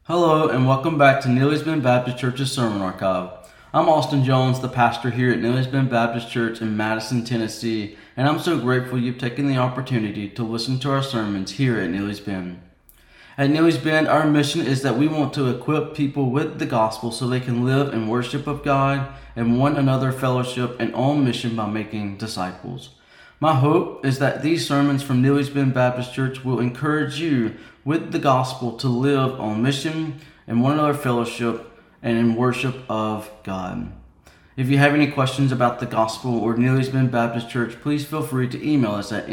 Hello and welcome back to Neely's Bend Baptist Church's Sermon Archive. I'm Austin Jones, the pastor here at Neely's Bend Baptist Church in Madison, Tennessee, and I'm so grateful you've taken the opportunity to listen to our sermons here at Neely's Bend. At Neely's Bend, our mission is that we want to equip people with the gospel so they can live in worship of God and one another fellowship and on mission by making disciples. My hope is that these sermons from Neely's Bend Baptist Church will encourage you with the gospel to live on mission and one another fellowship and in worship of God. If you have any questions about the gospel or Neely's Bend Baptist Church, please feel free to email us at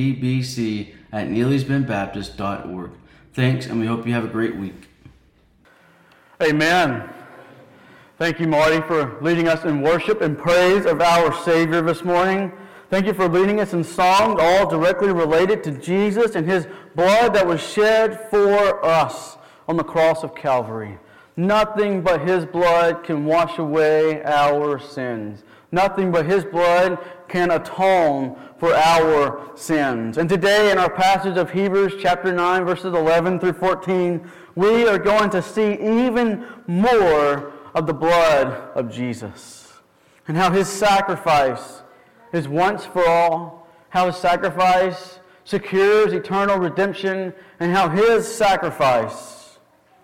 nbbc@neelysbendbaptist.org. Thanks, and we hope you have a great week. Amen. Thank you, Marty, for leading us in worship and praise of our Savior this morning. Thank you for leading us in songs all directly related to Jesus and His blood that was shed for us on the cross of Calvary. Nothing but His blood can wash away our sins. Nothing but His blood can atone for our sins. And today in our passage of Hebrews chapter 9, verses 11 through 14, we are going to see even more of the blood of Jesus and how His sacrifice is once for all, how His sacrifice secures eternal redemption, and how His sacrifice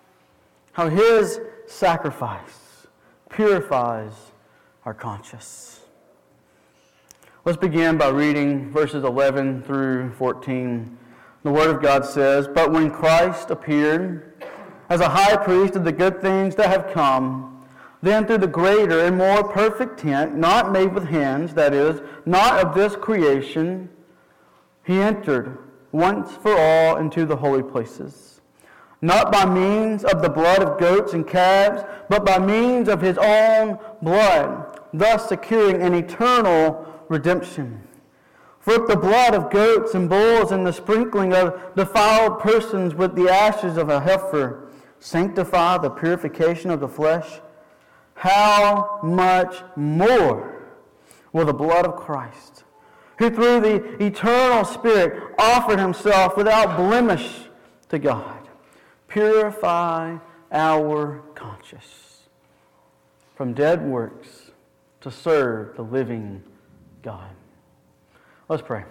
purifies our conscience. Let's begin by reading verses 11 through 14. The Word of God says, "But when Christ appeared as a high priest of the good things that have come, then through the greater and more perfect tent, not made with hands, that is, not of this creation, He entered once for all into the holy places, not by means of the blood of goats and calves, but by means of His own blood, thus securing an eternal redemption. For if the blood of goats and bulls and the sprinkling of defiled persons with the ashes of a heifer sanctify the purification of the flesh, how much more will the blood of Christ, who through the eternal Spirit offered Himself without blemish to God, purify our conscience from dead works to serve the living God." Let's pray.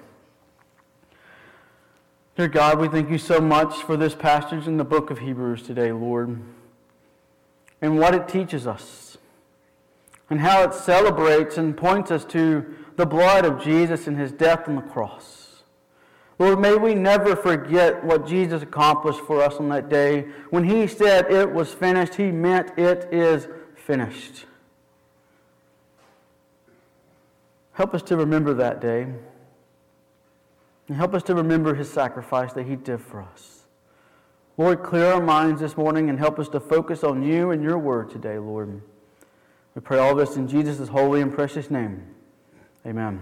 Dear God, we thank You so much for this passage in the book of Hebrews today, Lord, and what it teaches us, and how it celebrates and points us to the blood of Jesus and His death on the cross. Lord, may we never forget what Jesus accomplished for us on that day. When He said it was finished, He meant it is finished. Help us to remember that day, and help us to remember His sacrifice that He did for us. Lord, clear our minds this morning and help us to focus on You and Your word today, Lord. We pray all this in Jesus' holy and precious name. Amen.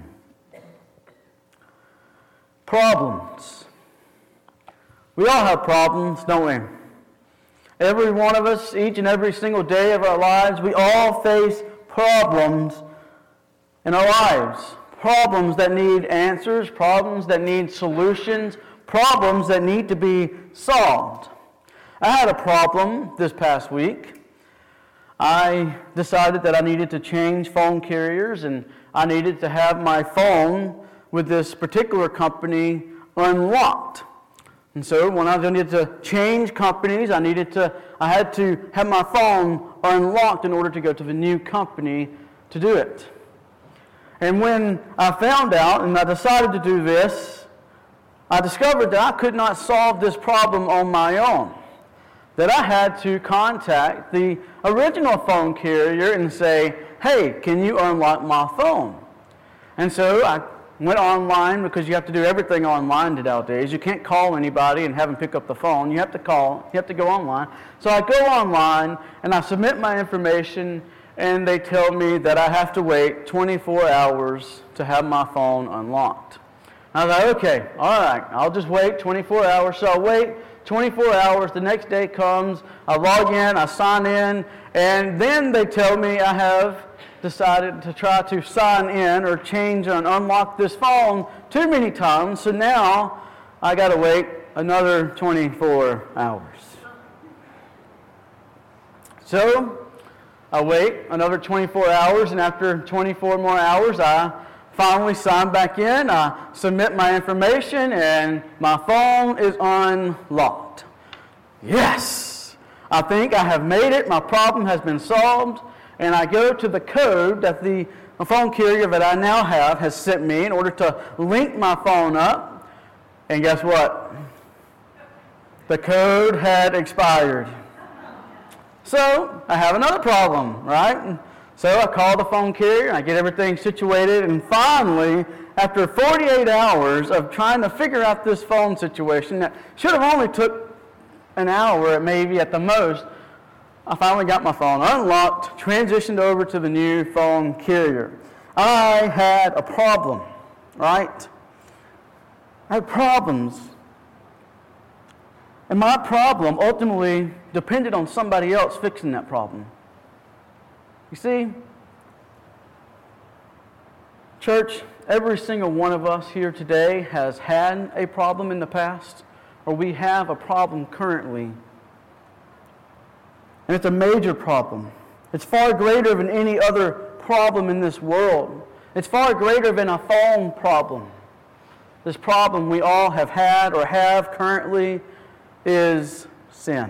Problems. We all have problems, don't we? Every one of us, each and every single day of our lives, we all face problems in our lives. Problems that need answers, problems that need solutions, problems that need to be solved. I had a problem this past week. I decided that I needed to change phone carriers, and I needed to have my phone with this particular company unlocked. And so when I needed to change companies, I had to have my phone unlocked in order to go to the new company to do it. And when I found out and I decided to do this, I discovered that I could not solve this problem on my own, that I had to contact the original phone carrier and say, "Hey, can you unlock my phone?" And so I went online, because you have to do everything online nowadays. You can't call anybody and have them pick up the phone. You have to go online. So I go online and I submit my information, and they tell me that I have to wait 24 hours to have my phone unlocked. I was like, okay, all right, I'll just wait 24 hours. So I wait 24 hours, the next day comes, I log in, I sign in, and then they tell me I have decided to try to sign in or change and unlock this phone too many times, so now I got to wait another 24 hours. So I wait another 24 hours, and after 24 more hours, I finally sign back in. I submit my information, and my phone is unlocked. Yes! I think I have made it. My problem has been solved. And I go to the code that the phone carrier that I now have has sent me in order to link my phone up. And guess what? The code had expired. So I have another problem, right? So I call the phone carrier, I get everything situated, and finally, after 48 hours of trying to figure out this phone situation that should have only took an hour maybe at the most, I finally got my phone unlocked, transitioned over to the new phone carrier. I had a problem, right? I had problems. And my problem ultimately depended on somebody else fixing that problem. You see, church, every single one of us here today has had a problem in the past, or we have a problem currently. And it's a major problem. It's far greater than any other problem in this world. It's far greater than a phone problem. This problem we all have had or have currently is sin.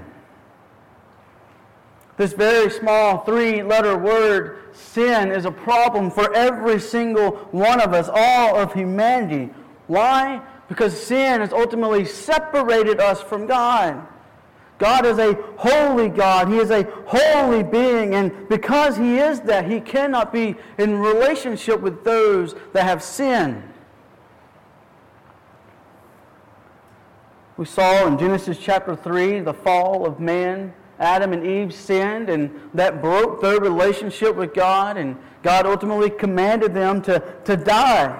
This very small 3-letter word, sin, is a problem for every single one of us, all of humanity. Why? Because sin has ultimately separated us from God. God is a holy God. He is a holy being, and because He is that, He cannot be in relationship with those that have sinned. We saw in Genesis chapter 3 the fall of man. Adam and Eve sinned, and that broke their relationship with God, and God ultimately commanded them to die.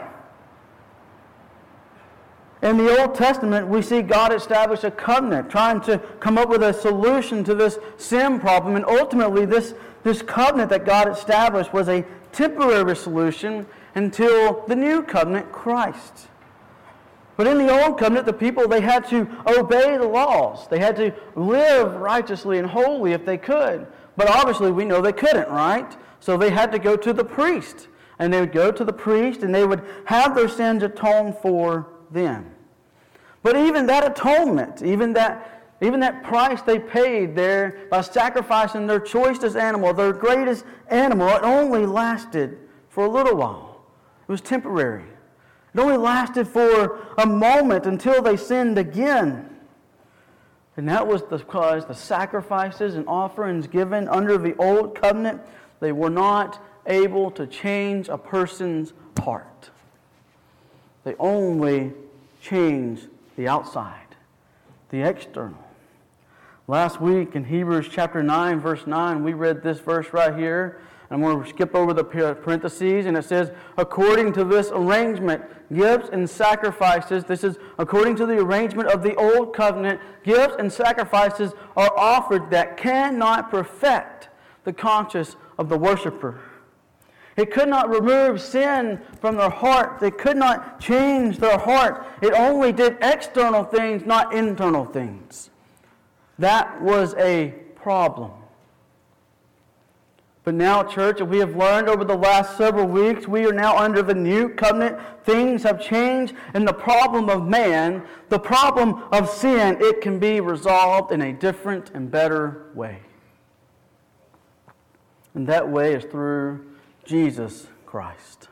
In the Old Testament, we see God establish a covenant, trying to come up with a solution to this sin problem, and ultimately this covenant that God established was a temporary solution until the new covenant, Christ. But in the Old Covenant, the people, they had to obey the laws. They had to live righteously and holy if they could. But obviously, we know they couldn't, right? So they had to go to the priest. And they would go to the priest, and they would have their sins atoned for them. But even that atonement, even that price they paid there by sacrificing their choicest animal, their greatest animal, it only lasted for a little while. It was temporary. It only lasted for a moment until they sinned again. And that was because the sacrifices and offerings given under the Old Covenant, they were not able to change a person's heart. They only changed the outside, the external. Last week in Hebrews chapter 9, verse 9, we read this verse right here. I'm going to skip over the parentheses, and it says, according to this arrangement, gifts and sacrifices, this is according to the arrangement of the Old Covenant, gifts and sacrifices are offered that cannot perfect the conscience of the worshiper. It could not remove sin from their heart. They could not change their heart. It only did external things, not internal things. That was a problem. But now, church, as we have learned over the last several weeks, we are now under the new covenant. Things have changed, and the problem of man, the problem of sin, it can be resolved in a different and better way. And that way is through Jesus Christ.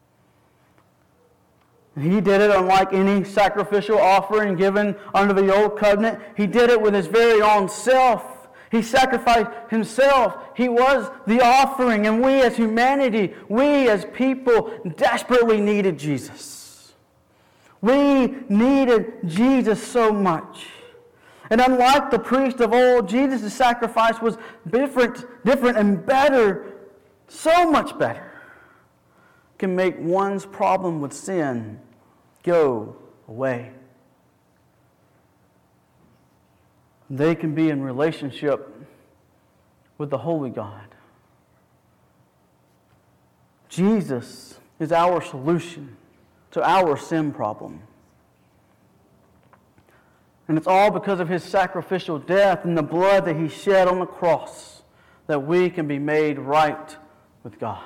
And He did it unlike any sacrificial offering given under the Old Covenant. He did it with His very own self. He sacrificed Himself. He was the offering. And we as humanity, we as people desperately needed Jesus. We needed Jesus so much. And unlike the priest of old, Jesus' sacrifice was different and better, so much better. Can make one's problem with sin go away. They can be in relationship with the Holy God. Jesus is our solution to our sin problem. And it's all because of His sacrificial death and the blood that He shed on the cross. that we can be made right with God.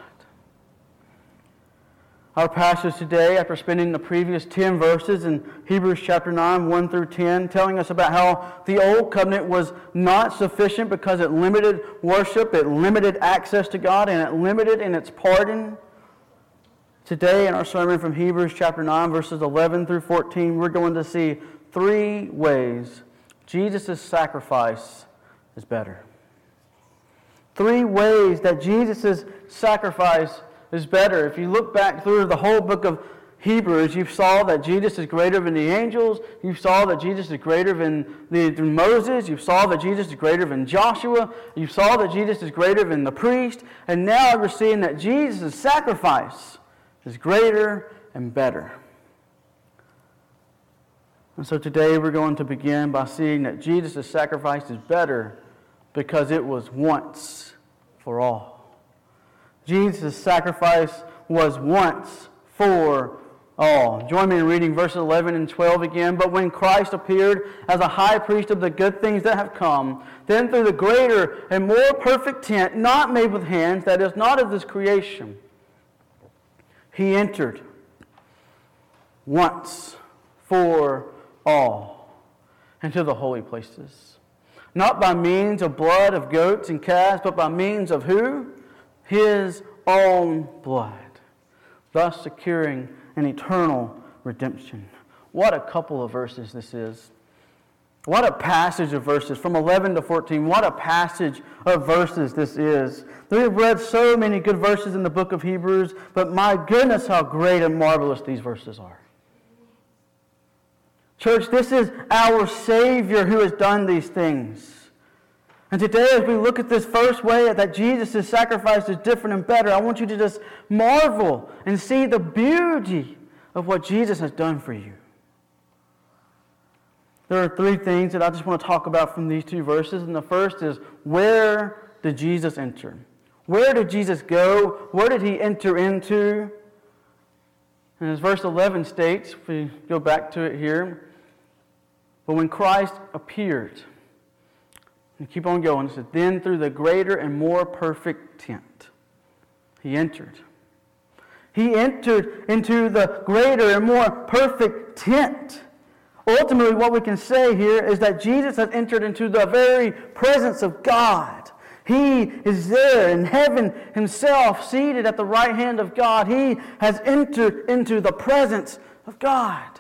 Our passage today, after spending the previous 10 verses in Hebrews chapter 9, 1 through 10, telling us about how the old covenant was not sufficient because it limited worship, it limited access to God, and it limited in its pardon. Today in our sermon from Hebrews chapter 9, verses 11 through 14, we're going to see 3 ways Jesus' sacrifice is better. 3 ways that Jesus' sacrifice is better. If you look back through the whole book of Hebrews, you saw that Jesus is greater than the angels. You saw that Jesus is greater than Moses. You saw that Jesus is greater than Joshua. You saw that Jesus is greater than the priest. And now we're seeing that Jesus' sacrifice is greater and better. And so today we're going to begin by seeing that Jesus' sacrifice is better because it was once for all. Jesus' sacrifice was once for all. Join me in reading verses 11 and 12 again. But when Christ appeared as a high priest of the good things that have come, then through the greater and more perfect tent, not made with hands, that is not of this creation, he entered once for all into the holy places. Not by means of blood of goats and calves, but by means of who? His own blood, thus securing an eternal redemption. What a couple of verses this is. What a passage of verses from 11 to 14. What a passage of verses this is. We have read so many good verses in the book of Hebrews, but my goodness, how great and marvelous these verses are. Church, this is our Savior who has done these things. And today, as we look at this first way that Jesus' sacrifice is different and better, I want you to just marvel and see the beauty of what Jesus has done for you. There are 3 things that I just want to talk about from these 2 verses. And the first is, where did Jesus enter? Where did Jesus go? Where did he enter into? And as verse 11 states, if we go back to it here, but when Christ appeared, and keep on going. It says, then through the greater and more perfect tent, he entered. He entered into the greater and more perfect tent. Ultimately, what we can say here is that Jesus has entered into the very presence of God. He is there in heaven himself, seated at the right hand of God. He has entered into the presence of God.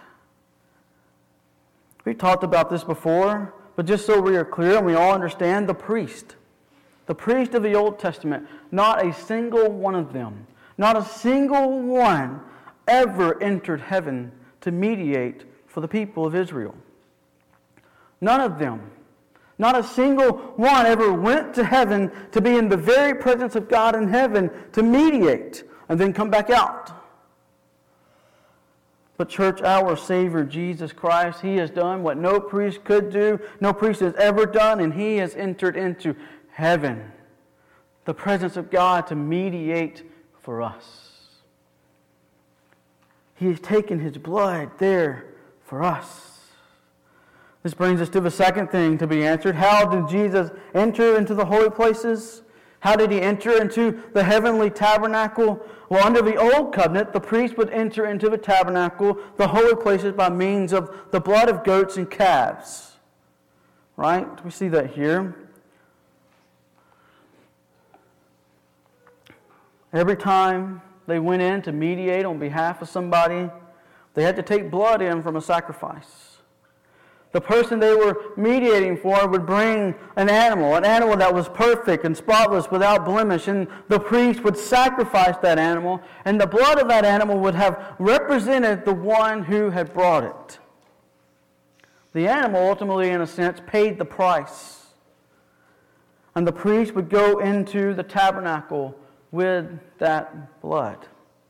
We talked about this before. But just so we are clear and we all understand, the priest of the Old Testament, not a single one of them, not a single one ever entered heaven to mediate for the people of Israel. None of them. Not a single one ever went to heaven to be in the very presence of God in heaven to mediate and then come back out. But church, our Savior, Jesus Christ, he has done what no priest could do, no priest has ever done, and he has entered into heaven, the presence of God, to mediate for us. He has taken his blood there for us. This brings us to the second thing to be answered. How did Jesus enter into the holy places? How did he enter into the heavenly tabernacle? Well, under the old covenant, the priest would enter into the tabernacle, the holy places, by means of the blood of goats and calves. Right? We see that here. Every time they went in to mediate on behalf of somebody, they had to take blood in from a sacrifice. The person they were mediating for would bring an animal that was perfect and spotless, without blemish, and the priest would sacrifice that animal, and the blood of that animal would have represented the one who had brought it. The animal ultimately, in a sense, paid the price. And the priest would go into the tabernacle with that blood.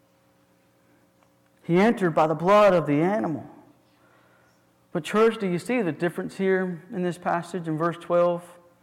He entered by the blood of the animal. But church, do you see the difference here in this passage in verse 12?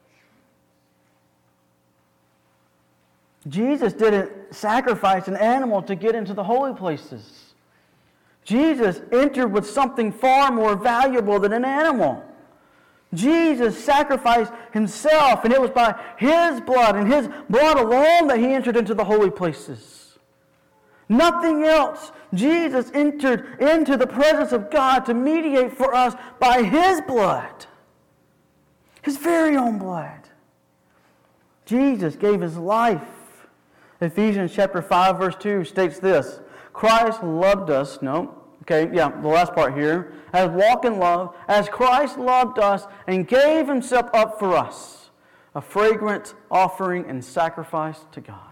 Jesus didn't sacrifice an animal to get into the holy places. Jesus entered with something far more valuable than an animal. Jesus sacrificed himself, and it was by his blood and his blood alone that he entered into the holy places. Nothing else. Jesus entered into the presence of God to mediate for us by his blood. His very own blood. Jesus gave his life. Ephesians chapter 5 verse 2 states this. Christ loved us, the last part here, as walk in love, as Christ loved us and gave himself up for us, a fragrant offering and sacrifice to God.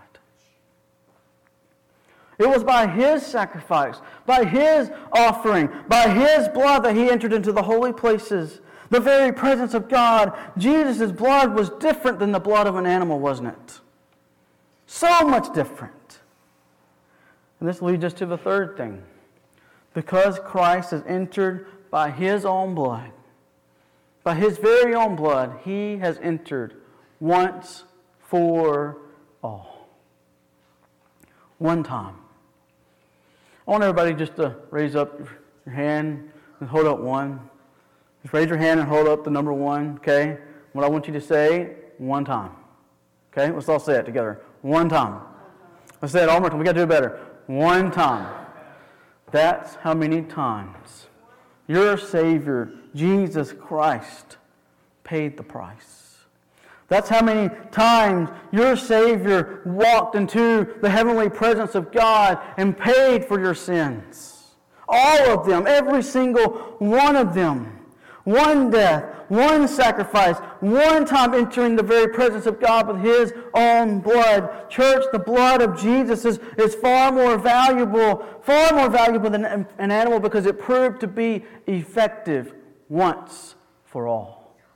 It was by his sacrifice, by his offering, by his blood that he entered into the holy places, the very presence of God. Jesus' blood was different than the blood of an animal, wasn't it? So much different. And this leads us to the third thing. Because Christ has entered by his own blood, by his very own blood, he has entered once for all. One time. I want everybody just to raise up your hand and hold up one. Just raise your hand and hold up the number one, okay? What I want you to say, one time. Okay? Let's all say it together. One time. Let's say it all more time. We got to do it better. One time. That's how many times your Savior, Jesus Christ, paid the price. That's how many times your Savior walked into the heavenly presence of God and paid for your sins. All of them, every single one of them. One death, one sacrifice, one time entering the very presence of God with his own blood. Church, the blood of Jesus is far more valuable than an animal because it proved to be effective once for all.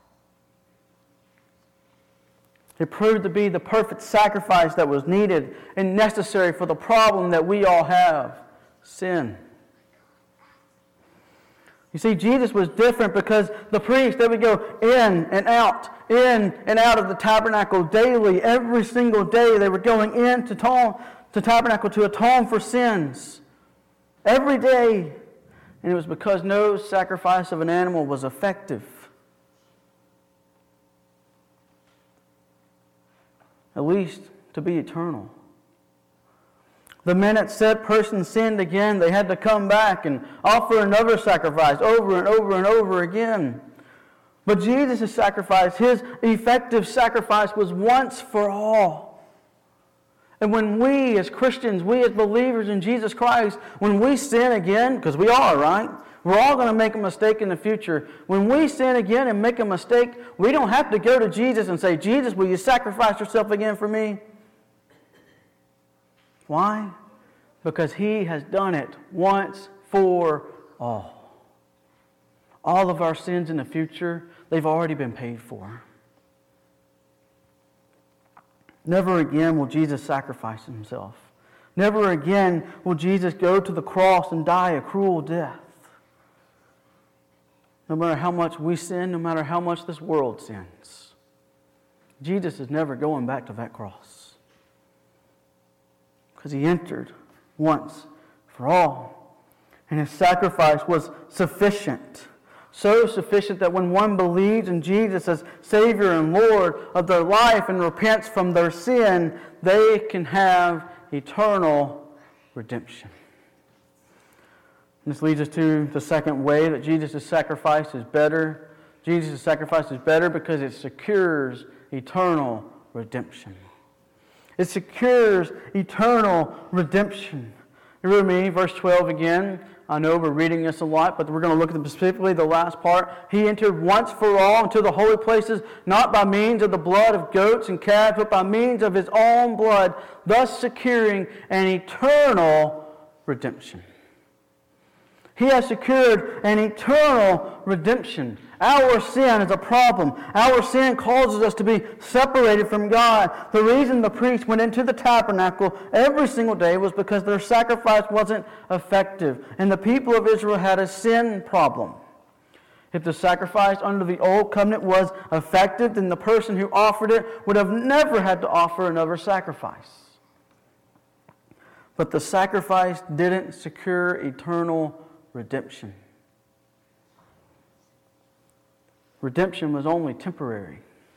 It proved to be the perfect sacrifice that was needed and necessary for the problem that we all have, sin. You see, Jesus was different because the priests, they would go in and out of the tabernacle daily. Every single day they were going in to tabernacle to atone for sins. Every day. And it was because no sacrifice of an animal was effective. At least to be eternal. The minute said person sinned again, they had to come back and offer another sacrifice over and over and over again. But Jesus' sacrifice, his effective sacrifice, was once for all. And when we as Christians, we as believers in Jesus Christ, when we sin again, because we are, right? We're all going to make a mistake in the future. When we sin again and make a mistake, we don't have to go to Jesus and say, Jesus, will you sacrifice yourself again for me? Why? Because he has done it once for all. All of our sins in the future, they've already been paid for. Never again will Jesus sacrifice himself. Never again will Jesus go to the cross and die a cruel death. No matter how much we sin, no matter how much this world sins, Jesus is never going back to that cross. Because he entered once for all. And his sacrifice was sufficient. So sufficient that when one believes in Jesus as Savior and Lord of their life and repents from their sin, they can have eternal redemption. And this leads us to the second way that Jesus' sacrifice is better. Jesus' sacrifice is better because it secures eternal redemption. It secures eternal redemption. You read me, verse 12 again. I know we're reading this a lot, but we're going to look at specifically the last part. He entered once for all into the holy places, not by means of the blood of goats and calves, but by means of his own blood, thus securing an eternal redemption. He has secured an eternal redemption. Our sin is a problem. Our sin causes us to be separated from God. The reason the priests went into the tabernacle every single day was because their sacrifice wasn't effective. And the people of Israel had a sin problem. If the sacrifice under the old covenant was effective, then the person who offered it would have never had to offer another sacrifice. But the sacrifice didn't secure eternal redemption. redemption was only temporary.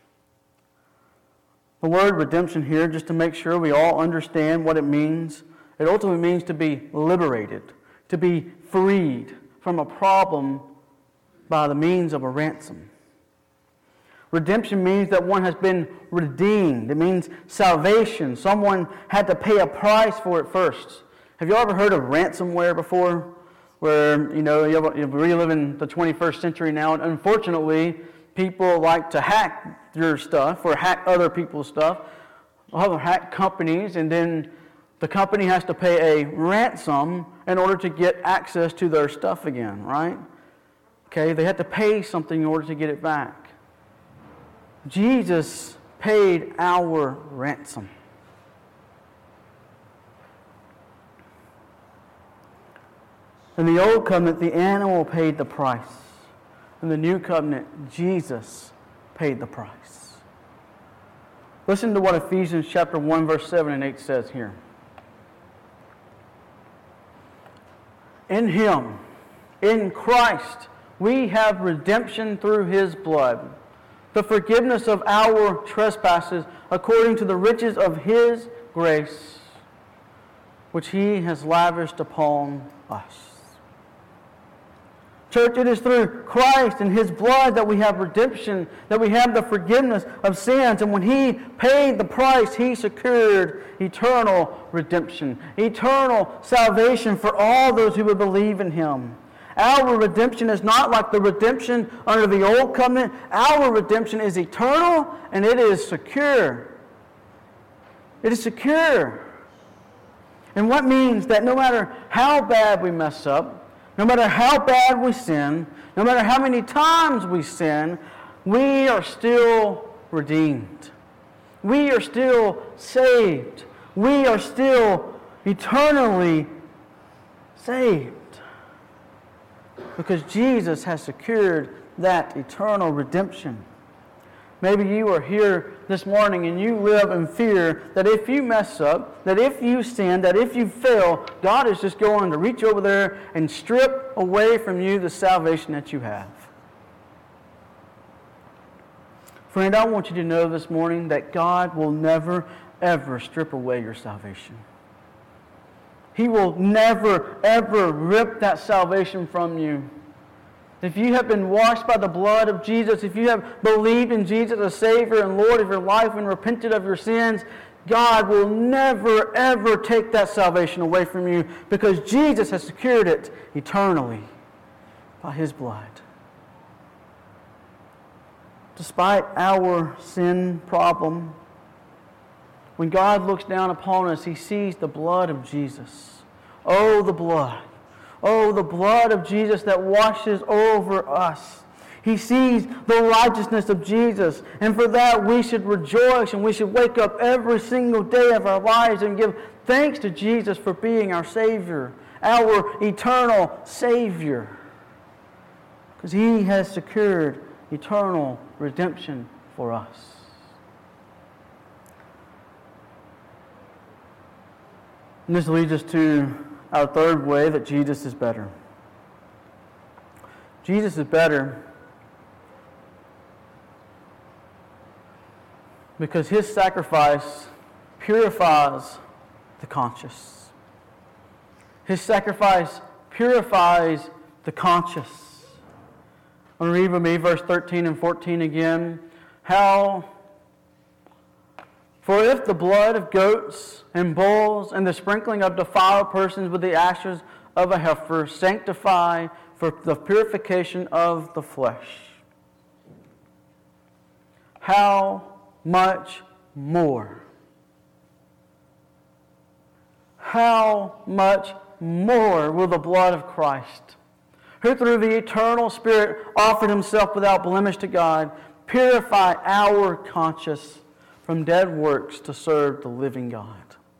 The word redemption here, just to make sure we all understand what it means, it ultimately means to be liberated, to be freed from a problem by the means of a ransom. Redemption means that one has been redeemed. It means salvation. Someone had to pay a price for it first. Have you ever heard of ransomware before? Where, we live in the 21st century now, and unfortunately, people like to hack your stuff or hack other people's stuff, or hack companies, and then the company has to pay a ransom in order to get access to their stuff again, right? Okay, they have to pay something in order to get it back. Jesus paid our ransom. In the Old Covenant, the animal paid the price. In the New Covenant, Jesus paid the price. Listen to what Ephesians chapter 1, verse 7 and 8 says here. In Him, in Christ, we have redemption through His blood, the forgiveness of our trespasses according to the riches of His grace, which He has lavished upon us. Church, it is through Christ and His blood that we have redemption, that we have the forgiveness of sins. And when He paid the price, He secured eternal redemption, eternal salvation for all those who would believe in Him. Our redemption is not like the redemption under the Old Covenant. Our redemption is eternal and it is secure. It is secure. And what means that no matter how bad we mess up, no matter how bad we sin, no matter how many times we sin, we are still redeemed. We are still saved. We are still eternally saved. Because Jesus has secured that eternal redemption. Maybe you are here this morning and you live in fear that if you mess up, that if you sin, that if you fail, God is just going to reach over there and strip away from you the salvation that you have. Friend, I want you to know this morning that God will never, ever strip away your salvation. He will never, ever rip that salvation from you. If you have been washed by the blood of Jesus, if you have believed in Jesus as Savior and Lord of your life and repented of your sins, God will never, ever take that salvation away from you because Jesus has secured it eternally by His blood. Despite our sin problem, when God looks down upon us, He sees the blood of Jesus. Oh, the blood. Oh, the blood of Jesus that washes over us. He sees the righteousness of Jesus. And for that, we should rejoice and we should wake up every single day of our lives and give thanks to Jesus for being our Savior, our eternal Savior. Because He has secured eternal redemption for us. And this leads us to our third way that Jesus is better. Jesus is better because His sacrifice purifies the conscience. His sacrifice purifies the conscience. I'm going to read with me verse 13 and 14 again. For if the blood of goats and bulls and the sprinkling of defiled persons with the ashes of a heifer sanctify for the purification of the flesh, how much more? How much more will the blood of Christ, who through the eternal Spirit offered Himself without blemish to God, purify our conscience from dead works to serve the living God?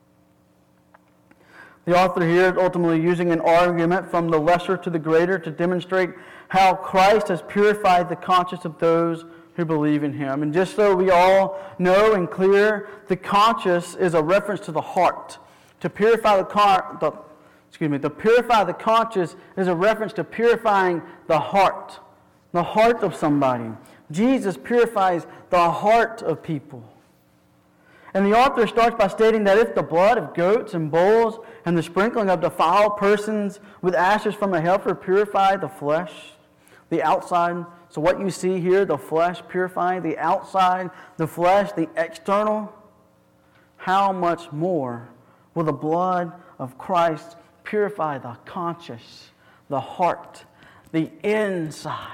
The author here is ultimately using an argument from the lesser to the greater to demonstrate how Christ has purified the conscience of those who believe in Him. And just so we all know and clear, the conscience is a reference to the heart. To purify to purify the conscience is a reference to purifying the heart of somebody. Jesus purifies the heart of people. And the author starts by stating that if the blood of goats and bulls and the sprinkling of defiled persons with ashes from a heifer purify the flesh, the outside. So what you see here, the flesh purifying the outside, the flesh, the external, how much more will the blood of Christ purify the conscience, the heart, the inside?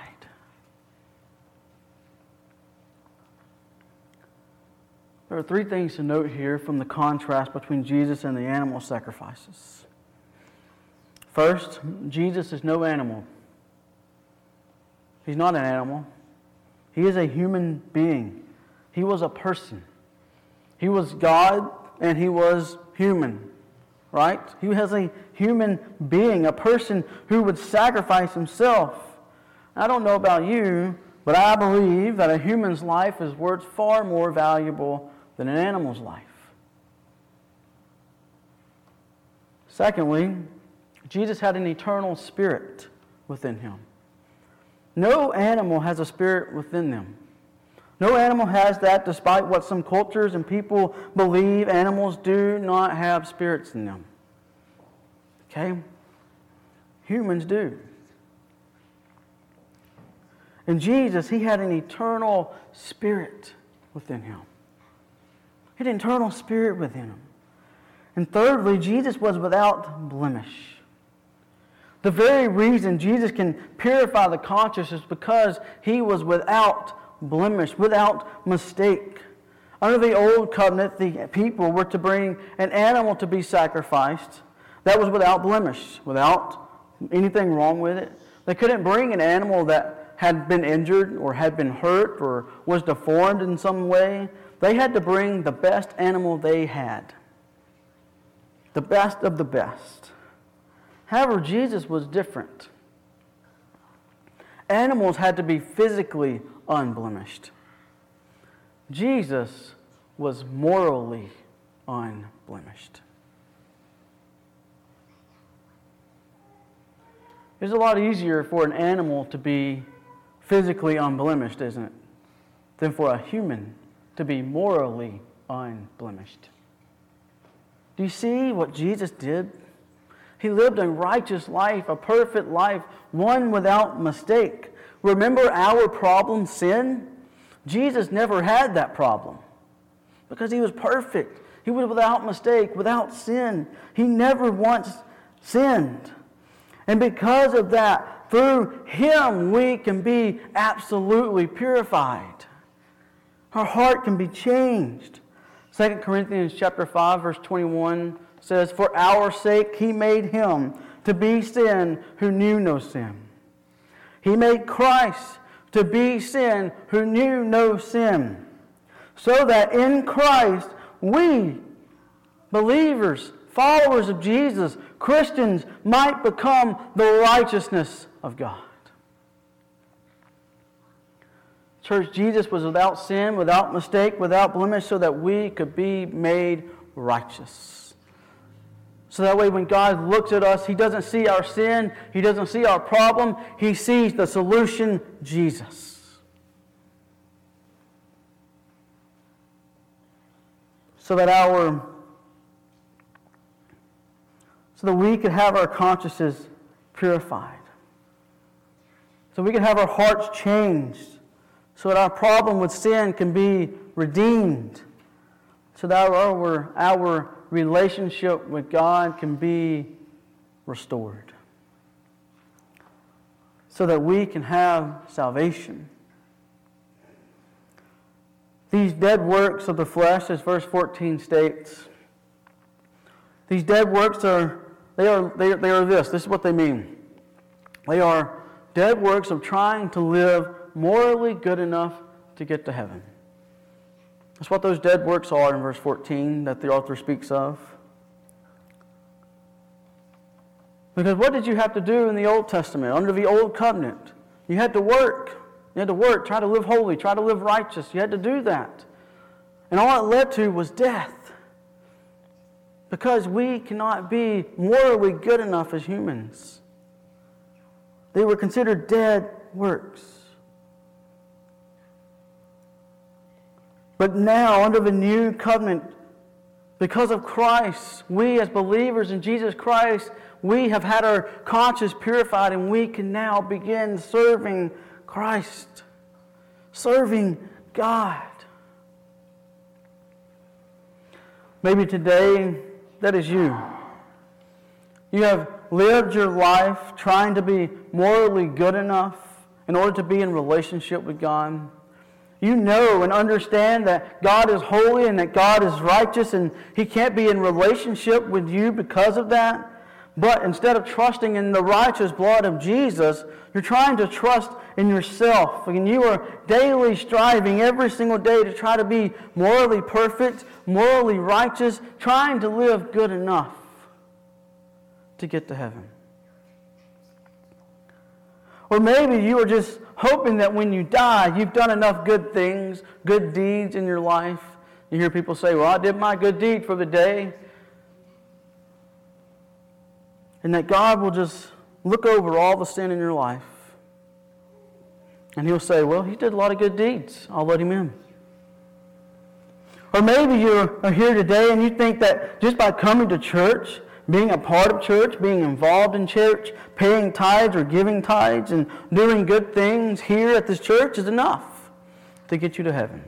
There are three things to note here from the contrast between Jesus and the animal sacrifices. First, Jesus is no animal. He's not an animal. He is a human being. He was a person. He was God and he was human, right? He was a human being, a person who would sacrifice himself. I don't know about you, but I believe that a human's life is worth far more valuable than an animal's life. Secondly, Jesus had an eternal spirit within him. No animal has a spirit within them. No animal has that, despite what some cultures and people believe. Animals do not have spirits in them. Okay? Humans do. And Jesus, he had an eternal spirit within him. He had an eternal spirit within him. And thirdly, Jesus was without blemish. The very reason Jesus can purify the conscience is because he was without blemish, without mistake. Under the old covenant, the people were to bring an animal to be sacrificed that was without blemish, without anything wrong with it. They couldn't bring an animal that had been injured or had been hurt or was deformed in some way. They had to bring the best animal they had, the best of the best. However, Jesus was different. Animals had to be physically unblemished. Jesus was morally unblemished. It's a lot easier for an animal to be physically unblemished, isn't it, than for a human to be morally unblemished. Do you see what Jesus did? He lived a righteous life, a perfect life, one without mistake. Remember our problem, sin? Jesus never had that problem because he was perfect. He was without mistake, without sin. He never once sinned. And because of that, through him we can be absolutely purified. Our heart can be changed. 2 Corinthians chapter 5, verse 21 says, "For our sake he made him to be sin who knew no sin. He made Christ to be sin who knew no sin, so that in Christ we, believers, followers of Jesus, Christians, might become the righteousness of God." Church, Jesus was without sin, without mistake, without blemish, so that we could be made righteous. So that way when God looks at us, he doesn't see our sin, he doesn't see our problem, he sees the solution, Jesus. So that we could have our consciences purified. So we can have our hearts changed. So that our problem with sin can be redeemed. So that our relationship with God can be restored. So that we can have salvation. These dead works of the flesh, as verse 14 states, these dead works are this. This is what they mean. They are dead works of trying to live morally good enough to get to heaven. That's what those dead works are in verse 14 that the author speaks of. Because what did you have to do in the Old Testament, under the Old Covenant? You had to work. You had to work, try to live holy, try to live righteous. You had to do that. And all it led to was death. Because we cannot be morally good enough as humans. They were considered dead works. But now, under the new covenant, because of Christ, we as believers in Jesus Christ, we have had our conscience purified, and we can now begin serving Christ, serving God. Maybe today, that is you. You have lived your life trying to be morally good enough in order to be in relationship with God. You know and understand that God is holy and that God is righteous, and He can't be in relationship with you because of that. But instead of trusting in the righteous blood of Jesus, you're trying to trust in yourself. And you are daily striving every single day to try to be morally perfect, morally righteous, trying to live good enough to get to heaven. Or maybe you are just hoping that when you die, you've done enough good things, good deeds in your life. You hear people say, well, I did my good deed for the day. And that God will just look over all the sin in your life. And He'll say, well, he did a lot of good deeds. I'll let him in. Or maybe you are here today and you think that just by coming to church, being a part of church, being involved in church, paying tithes or giving tithes and doing good things here at this church is enough to get you to heaven.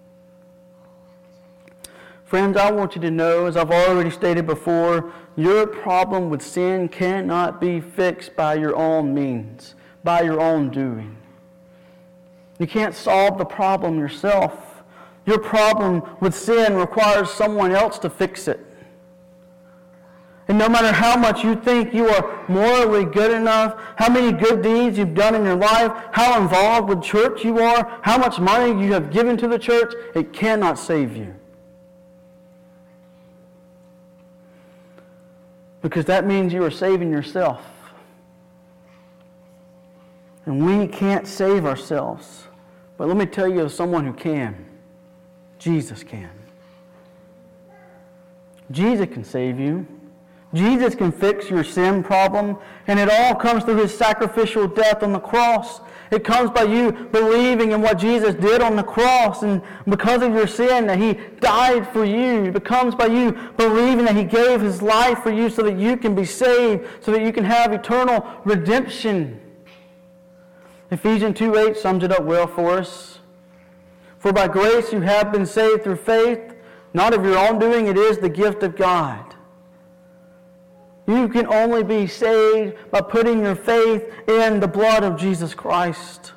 Friends, I want you to know, as I've already stated before, your problem with sin cannot be fixed by your own means, by your own doing. You can't solve the problem yourself. Your problem with sin requires someone else to fix it. And no matter how much you think you are morally good enough, how many good deeds you've done in your life, how involved with church you are, how much money you have given to the church, it cannot save you. Because that means you are saving yourself. And we can't save ourselves. But let me tell you of someone who can. Jesus can. Jesus can save you. Jesus can fix your sin problem, and it all comes through His sacrificial death on the cross. It comes by you believing in what Jesus did on the cross, and because of your sin that He died for you. It comes by you believing that He gave His life for you so that you can be saved, so that you can have eternal redemption. Ephesians 2:8 sums it up well for us. For by grace you have been saved through faith, not of your own doing, it is the gift of God. You can only be saved by putting your faith in the blood of Jesus Christ.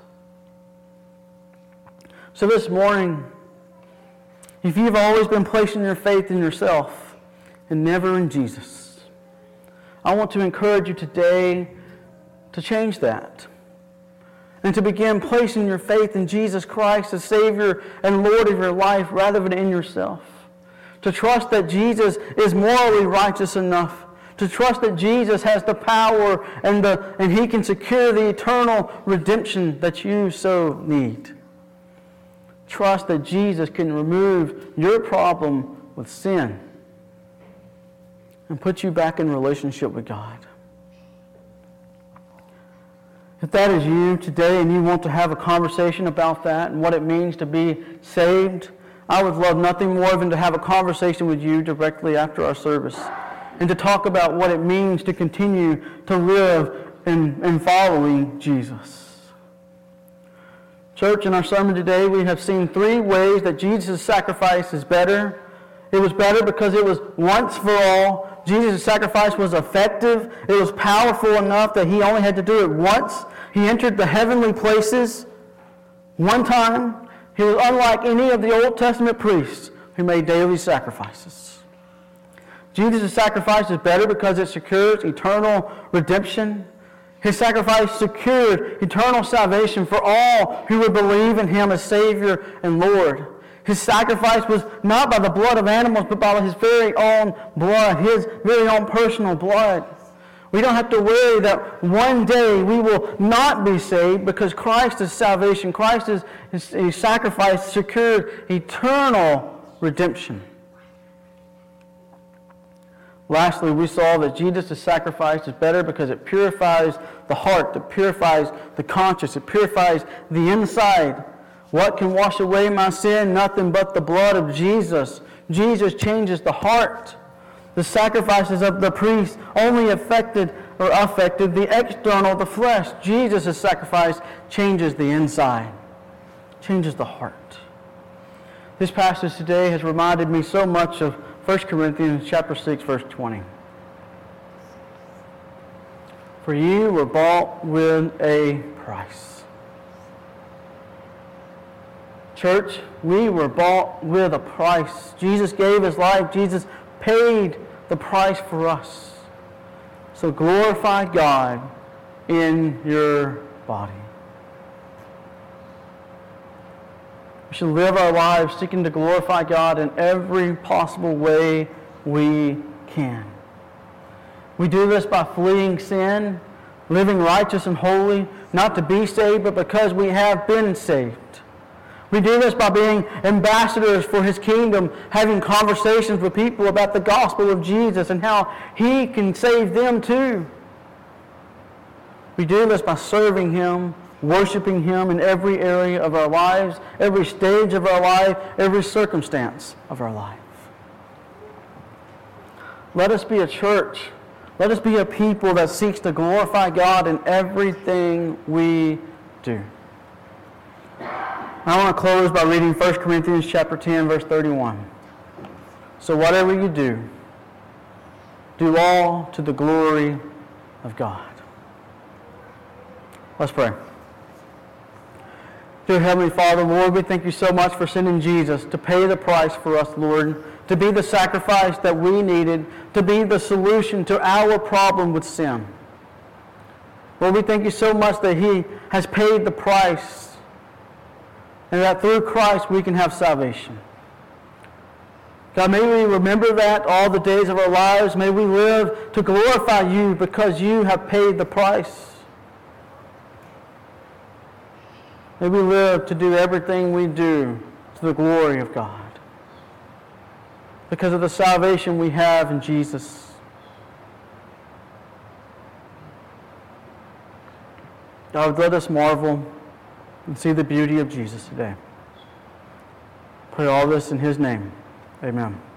So this morning, if you've always been placing your faith in yourself and never in Jesus, I want to encourage you today to change that and to begin placing your faith in Jesus Christ as Savior and Lord of your life rather than in yourself. To trust that Jesus is morally righteous enough. To trust that Jesus has the power and He can secure the eternal redemption that you so need. Trust that Jesus can remove your problem with sin and put you back in relationship with God. If that is you today and you want to have a conversation about that and what it means to be saved, I would love nothing more than to have a conversation with you directly after our service and to talk about what it means to continue to live in following Jesus. Church, in our sermon today, we have seen 3 ways that Jesus' sacrifice is better. It was better because it was once for all. Jesus' sacrifice was effective. It was powerful enough that He only had to do it once. He entered the heavenly places one time. He was unlike any of the Old Testament priests who made daily sacrifices. Jesus' sacrifice is better because it secures eternal redemption. His sacrifice secured eternal salvation for all who would believe in Him as Savior and Lord. His sacrifice was not by the blood of animals, but by His very own blood, His very own personal blood. We don't have to worry that one day we will not be saved because Christ's salvation, Christ's sacrifice secured eternal redemption. Lastly, we saw that Jesus' sacrifice is better because it purifies the heart, it purifies the conscience, it purifies the inside. What can wash away my sin? Nothing but the blood of Jesus. Jesus changes the heart. The sacrifices of the priest only affected the external, the flesh. Jesus' sacrifice changes the inside, changes the heart. This passage today has reminded me so much of 1 Corinthians chapter 6, verse 20. For you were bought with a price. Church, we were bought with a price. Jesus gave his life. Jesus paid the price for us. So glorify God in your body. We should live our lives seeking to glorify God in every possible way we can. We do this by fleeing sin, living righteous and holy, not to be saved, but because we have been saved. We do this by being ambassadors for his kingdom, having conversations with people about the gospel of Jesus and how he can save them too. We do this by serving him, worshiping him in every area of our lives, every stage of our life, every circumstance of our life. Let us be a church. Let us be a people that seeks to glorify God in everything we do. I want to close by reading 1 Corinthians chapter 10, verse 31. So whatever you do, do all to the glory of God. Let's pray. Dear Heavenly Father, Lord, we thank you so much for sending Jesus to pay the price for us, Lord, to be the sacrifice that we needed, to be the solution to our problem with sin. Lord, we thank you so much that he has paid the price and that through Christ we can have salvation. God, may we remember that all the days of our lives. May we live to glorify you because you have paid the price. May we live to do everything we do to the glory of God because of the salvation we have in Jesus. God, let us marvel and see the beauty of Jesus today. Pray all this in his name. Amen.